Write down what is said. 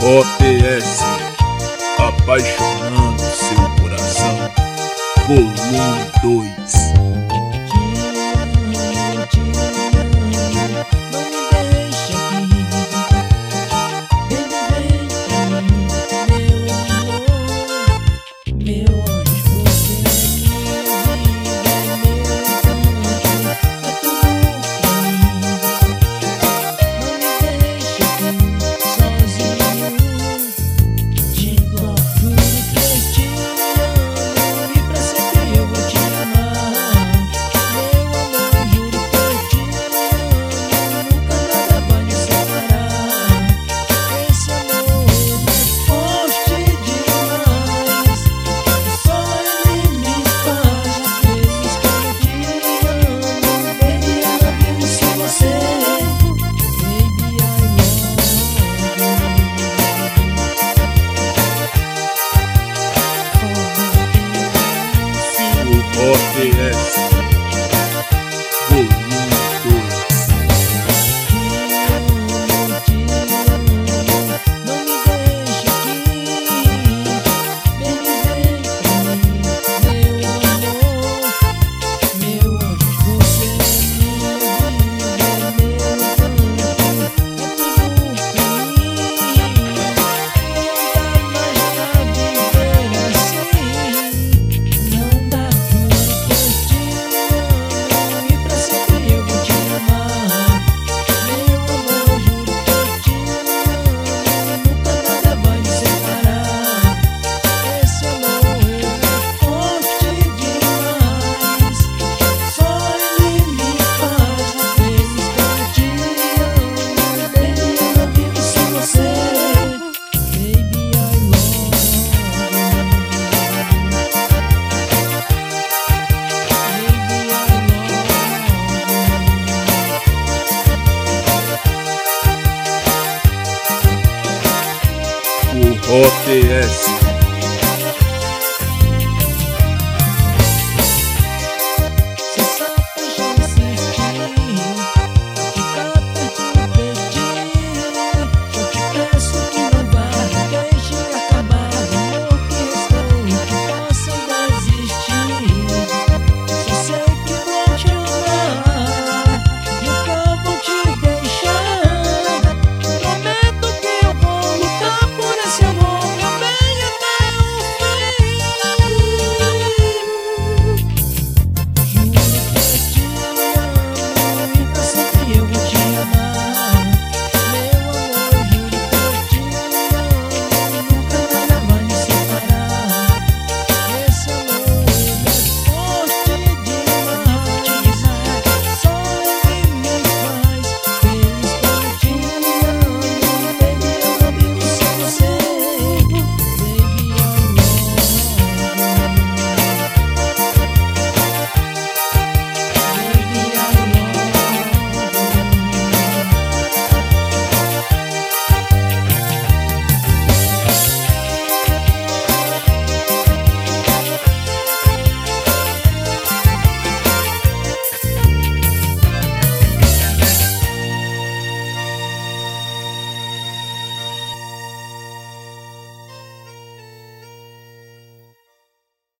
OTS, apaixonando seu coração, volume 2. OTS, volume 2. Não me deixe aqui, vem viver pra mim, meu amor, meu anjo. Você é minha vida, meu canto, é tudo pra mim. Não dá mais pra viver assim, não dá. OTS.